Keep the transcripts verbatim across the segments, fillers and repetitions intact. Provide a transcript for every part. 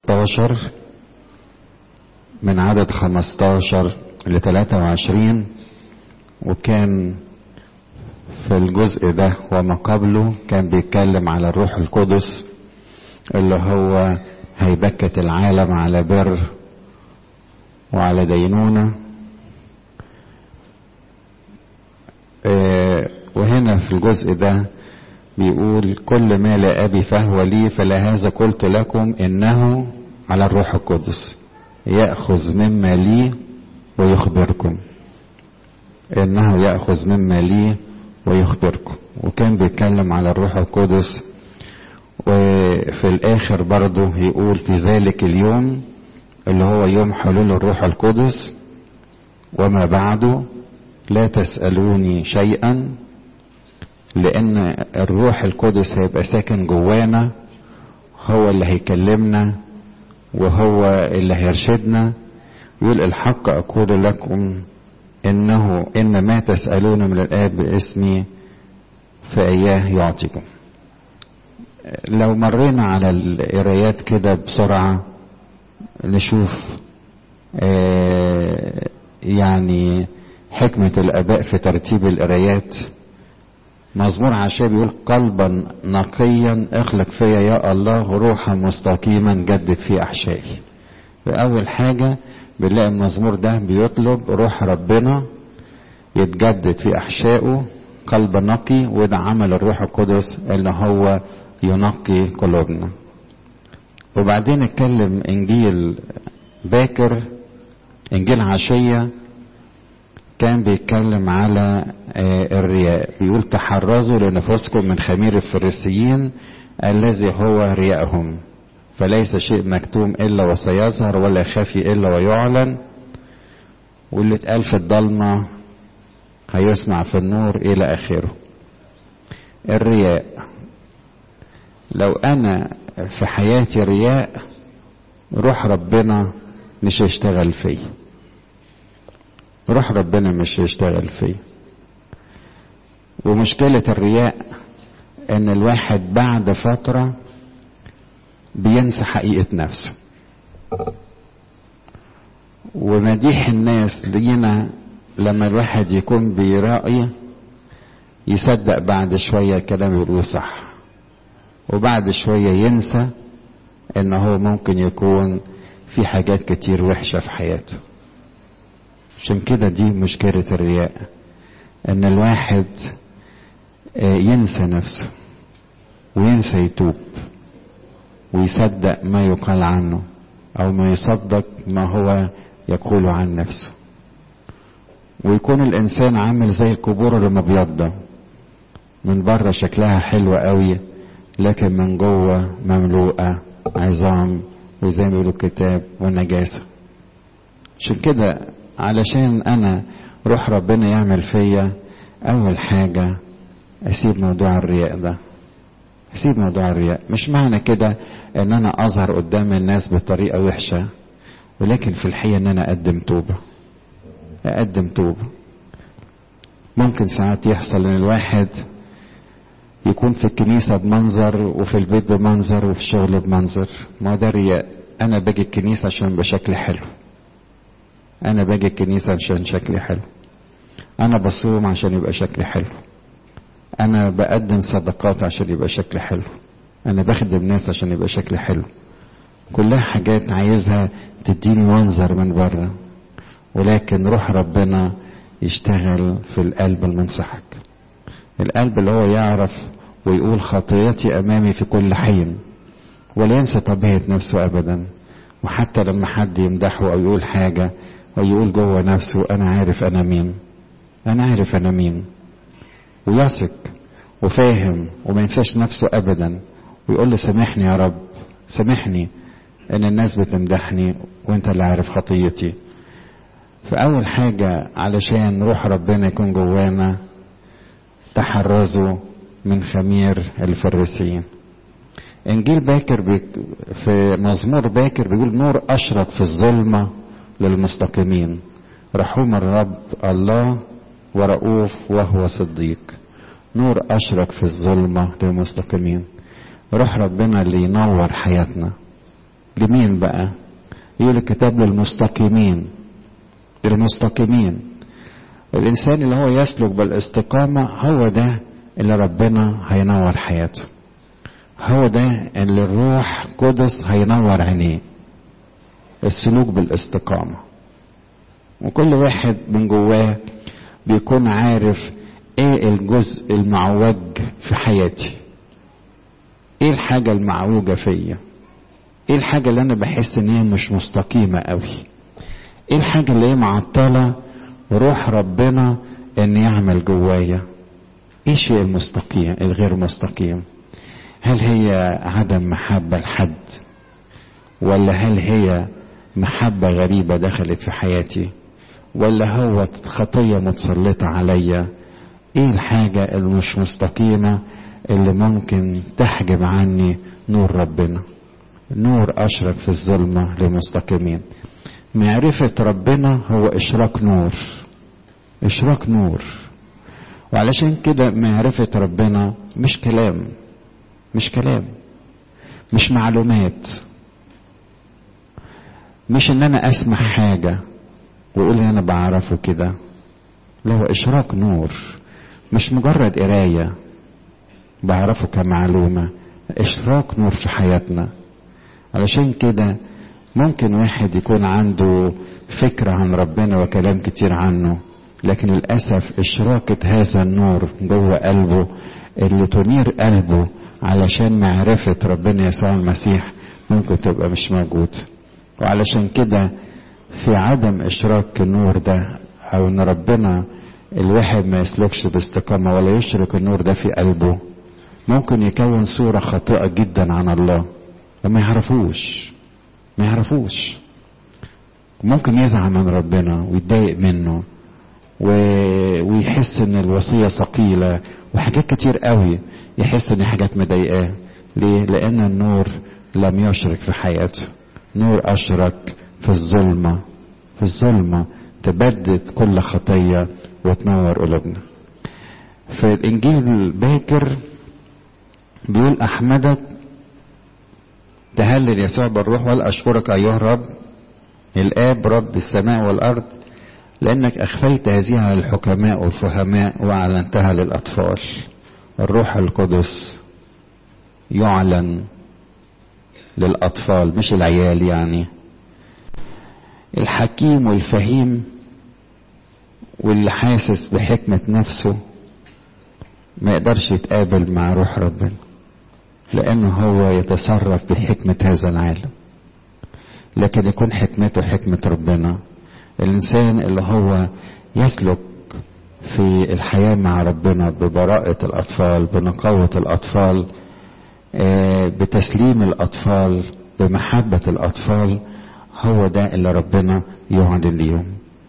ستاشر من عدد خمستاشر ل تلاتة وعشرين، وكان في الجزء ده وما قبله كان بيتكلم على الروح القدس اللي هو هيبكت العالم على بر وعلى دينونة. اه وهنا في الجزء ده بيقول كل ما لا أبي فهو لي، فلهذا قلت لكم إنه على الروح القدس يأخذ مما لي ويخبركم، إنه يأخذ مما لي ويخبركم. وكان بيتكلم على الروح القدس. وفي الآخر برضه يقول في ذلك اليوم اللي هو يوم حلول الروح القدس وما بعده لا تسألوني شيئا، لأن الروح القدس هيبقى ساكن جوانا، هو اللي هيكلمنا وهو اللي هيرشدنا. يقول الحق أقول لكم إنه إن ما تسألون من الآب باسمي فإياه يعطيكم. لو مرينا على القرايات كده بسرعة نشوف آه يعني حكمة الآباء في ترتيب القرايات. مزمور عشاء بيقول قلبا نقيا اخلق فيا يا الله، روحا مستقيما جدد في احشائي. فاول حاجه بنلاقي المزمور ده بيطلب روح ربنا يتجدد في احشائه، قلب نقي، وده عمل الروح القدس اللي هو ينقي قلوبنا. وبعدين اتكلم انجيل باكر، انجيل عشيه، كان بيتكلم على الرياء. بيقول تحرزوا لنفسكم من خمير الفريسيين الذي هو رياءهم، فليس شيء مكتوم إلا وسيظهر ولا خفي إلا ويعلن، واللي اتقال في الضلمة هيسمع في النور إلى آخره. الرياء، لو أنا في حياتي رياء روح ربنا مش هيشتغل فيه، روح ربنا مش يشتغل فيه. ومشكلة الرياء ان الواحد بعد فترة بينسى حقيقة نفسه، ومديح الناس لينا لما الواحد يكون بيرائي يصدق بعد شوية الكلام يقوله صح، وبعد شوية ينسى ان هو ممكن يكون في حاجات كتير وحشة في حياته. عشان كده دي مشكلة الرياء، ان الواحد ينسى نفسه وينسى يتوب ويصدق ما يقال عنه او ما يصدق ما هو يقول عن نفسه. ويكون الانسان عامل زي القبور المبيضة، من بره شكلها حلوة قوي لكن من جوه مملوءة عظام، وزي ما بيقولوا الكتاب والنجاسة. عشان كده علشان انا روح ربنا يعمل فيا، اول حاجة اسيب موضوع الرياء ده، اسيب موضوع الرياء. مش معنى كده ان انا اظهر قدام الناس بطريقة وحشة، ولكن في الحقيقة ان انا اقدم توبة، اقدم توبة. ممكن ساعات يحصل ان الواحد يكون في الكنيسة بمنظر وفي البيت بمنظر وفي الشغل بمنظر، ما ده رياء. انا باجي الكنيسة عشان بشكل حلو، انا باجي الكنيسة عشان شكلي حلو، انا بصوم عشان يبقى شكلي حلو، انا بقدم صدقات عشان يبقى شكلي حلو، انا بخدم ناس عشان يبقى شكلي حلو. كلها حاجات عايزها تديني منظر من بره، ولكن روح ربنا يشتغل في القلب المنصحك، القلب اللي هو يعرف ويقول خطيتي امامي في كل حين، ولا ينسى طبيعة نفسه ابدا. وحتى لما حد يمدحه او يقول حاجة ويقول جوه نفسه انا عارف انا مين، انا عارف انا مين، ويثق وفاهم وما ينساش نفسه ابدا، ويقول له سامحني يا رب، سامحني ان الناس بتمدحني وانت اللي عارف خطيتي. فاول حاجة علشان روح ربنا يكون جوانا تحرزوا من خمير الفريسيين. انجيل باكر بي في مزمور باكر بيقول نور اشرق في الظلمة للمستقيمين، رحوم الرب الله ورؤوف وهو صديق. نور اشرق في الظلمة للمستقيمين، روح ربنا اللي ينور حياتنا، لمين بقى؟ يقول الكتاب للمستقيمين. للمستقيمين الانسان اللي هو يسلك بالاستقامة هو ده اللي ربنا هينور حياته، هو ده اللي الروح قدس هينور عينيه، السلوك بالاستقامة. وكل واحد من جواه بيكون عارف ايه الجزء المعوج في حياتي، ايه الحاجة المعوجة فيا، ايه الحاجة اللي انا بحس ان هي مش مستقيمة قوي، ايه الحاجة اللي هي معطلة روح ربنا ان يعمل جوايا. ايه الشيء المستقيم الغير مستقيم؟ هل هي عدم محبة لحد، ولا هل هي محبة غريبة دخلت في حياتي، ولا هو خطية متسلطة عليا؟ ايه الحاجة اللي مش مستقيمة اللي ممكن تحجب عني نور ربنا؟ نور اشرق في الظلمة للمستقيمين. معرفة ربنا هو اشراق نور، اشراق نور. وعلشان كده معرفة ربنا مش كلام، مش كلام، مش معلومات، مش ان انا اسمع حاجة واقول ان انا بعرفه كده. لا، هو اشراق نور، مش مجرد قراية بعرفه كمعلومة، اشراق نور في حياتنا. علشان كده ممكن واحد يكون عنده فكرة عن ربنا وكلام كتير عنه، لكن للأسف اشراقة هذا النور جوه قلبه اللي تنير قلبه علشان معرفة ربنا يسوع المسيح ممكن تبقى مش موجود. وعلشان كده في عدم اشراق النور ده، او ان ربنا الواحد ما يسلكش باستقامة ولا يشرق النور ده في قلبه، ممكن يكون صورة خاطئة جدا عن الله لما يعرفوش ما يعرفوش ممكن يزعل من ربنا ويتضايق منه و... ويحس ان الوصية ثقيلة وحاجات كتير قوي، يحس ان حاجات مضايقاه. ليه؟ لان النور لم يشرق في حياته. نور اشرق في الظلمة، في الظلمة تبدد كل خطية وتنور قلوبنا. في الانجيل الباكر بيقول احمدك تهلل يسوع بالروح والاشكرك ايها الرب الاب رب السماء والارض، لانك اخفيت هذه على الحكماء والفهماء واعلنتها للاطفال. الروح القدس يعلن للاطفال مش العيال. يعني الحكيم والفهيم واللي حاسس بحكمة نفسه ما يقدرش يتقابل مع روح ربنا، لانه هو يتصرف بحكمة هذا العالم. لكن يكون حكمته حكمة ربنا. الانسان اللي هو يسلك في الحياة مع ربنا ببراءة الاطفال، بنقاوة الاطفال، بتسليم الاطفال، بمحبة الاطفال، هو ده اللي ربنا يعلن ليهم.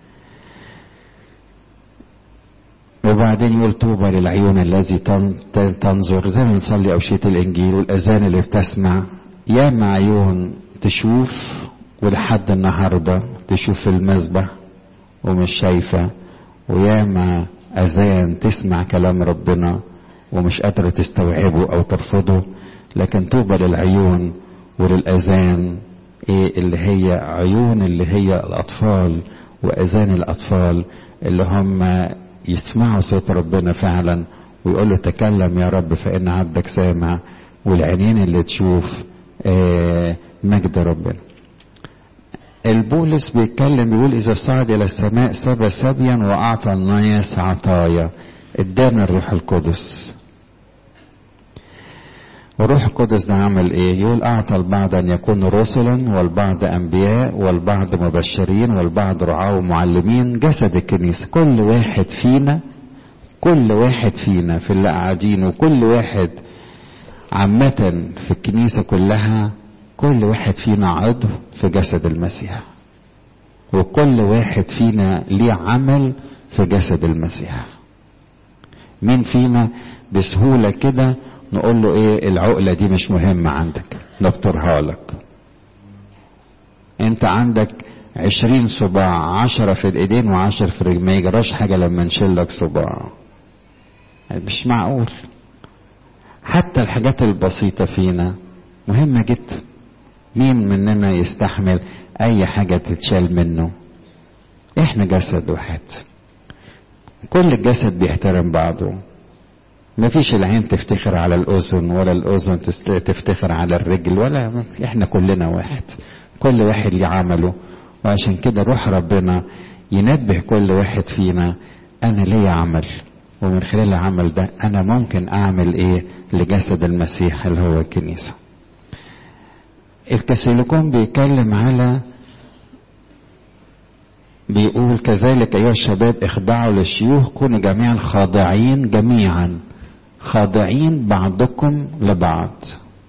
وبعدين يقول طوبى للعيون الذي تنظر، زي ما نصلي أوشية الإنجيل، والأذان اللي بتسمع. يا مع عيون تشوف ولحد النهاردة تشوف في المذبح ومش شايفة، ويا مع أذان تسمع كلام ربنا ومش قادرة تستوعبه أو ترفضه. لكن طوبى للعيون وللأذان، إيه اللي هي عيون اللي هي الأطفال وأذان الأطفال اللي هم يسمعوا صوت ربنا فعلا ويقولوا تكلم يا رب فإن عبدك سامع، والعينين اللي تشوف آه مجد ربنا. البولس بيتكلم بيقول إذا صعد إلى السماء سبى سبيا وأعطى الناس عطايا، ادانا الروح القدس. والروح القدس ده عمل ايه؟ يقول اعطى البعض ان يكونوا رسلا، والبعض انبياء، والبعض مبشرين، والبعض رعاة ومعلمين. جسد الكنيسة كل واحد فينا، كل واحد فينا في اللي قاعدين، وكل واحد عامة في الكنيسة كلها، كل واحد فينا عضو في جسد المسيح، وكل واحد فينا ليه عمل في جسد المسيح. مين فينا بسهولة كده نقول له ايه العقلة دي مش مهمة عندك نبترها لك؟ انت عندك عشرين صباع، عشرة في الايدين وعشر في الرجل، ما يجراش حاجة لما نشيلك صباع. مش معقول. حتى الحاجات البسيطة فينا مهمة جدا، مين مننا يستحمل اي حاجة تتشال منه؟ احنا جسد واحد، كل الجسد بيحترم بعضه. مفيش العين تفتخر على الاذن ولا الاذن تفتخر على الرجل، ولا احنا كلنا واحد، كل واحد ليه عمله. وعشان كده روح ربنا ينبه كل واحد فينا، انا ليا عمل، ومن خلال العمل ده انا ممكن اعمل ايه لجسد المسيح اللي هو الكنيسة. الكسيليكون بيتكلم على، بيقول كذلك ايها الشباب اخضعوا للشيوخ، كونوا جميعا خاضعين، جميعا خاضعين بعضكم لبعض.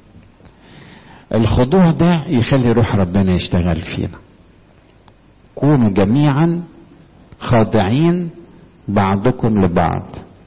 الخضوع ده يخلي روح ربنا يشتغل فينا. كونوا جميعا خاضعين بعضكم لبعض،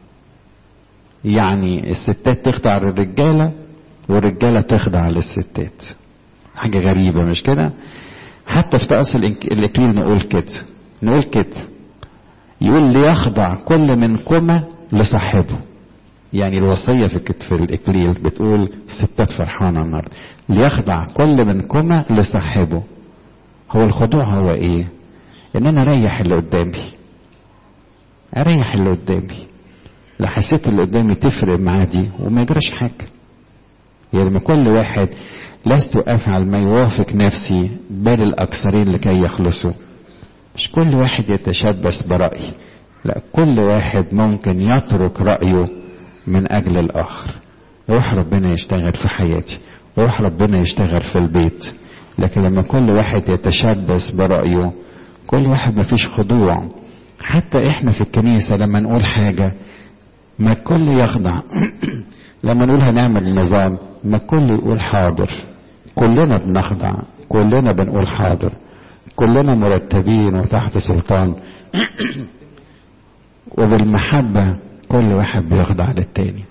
يعني الستات تخضع للرجالة والرجالة تخضع للستات. حاجة غريبة مش كده؟ حتى في تأصل الإكليل نقول كده، نقول كده يقول ليخضع كل منكما لصاحبه. يعني الوصية في في الإكليل بتقول ستات فرحانة النهارده، ليخضع كل منكما لصاحبه. هو الخضوع هو ايه؟ ان انا اريح اللي قدامي، اريح اللي قدامي. لو حسيت اللي قدامي تفرق معاه دي وما يجراش حاجة. يعني كل واحد لست افعل ما يوافق نفسي بل الاكثرين لكي يخلصوا. مش كل واحد يتشبث برأي، لا، كل واحد ممكن يترك رأيه من اجل الاخر. روح ربنا يشتغل في حياتي، روح ربنا يشتغل في البيت. لكن لما كل واحد يتشبث برأيه، كل واحد مفيش خضوع. حتى احنا في الكنيسة لما نقول حاجة ما الكل يخضع. لما نقول هنعمل نظام ما الكل يقول حاضر. كلنا بنخضع، كلنا بنقول حاضر، كلنا مرتبين وتحت سلطان. وبالمحبة كل واحد بيخضع للتاني.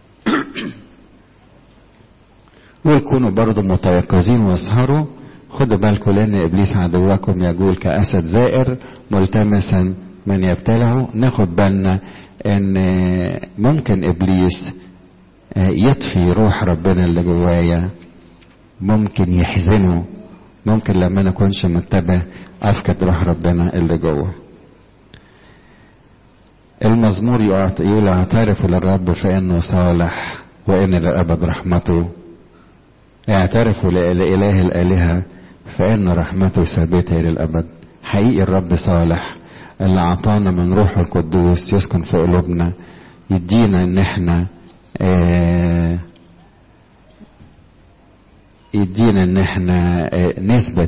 ويكونوا برضو متيقظين واسهروا، خدوا بالكم لان ابليس عدوكم يجول كاسد زائر ملتمسا من يبتلعه. ناخد بالنا ان ممكن ابليس يطفي روح ربنا اللي جوايا، ممكن يحزنه، ممكن لما انا اكونش منتبه افقد روح ربنا اللي جوه. المزمور يقول اعترفوا للرب فانه صالح وان للابد رحمته. اعترفوا لإله الآلهة فإن رحمته ثابتة إلى الأبد. حقيقي الرب صالح اللي أعطانا من روحه القدوس يسكن في قلوبنا، يدينا إن إحنا آه يدينا إن إحنا آه نثبت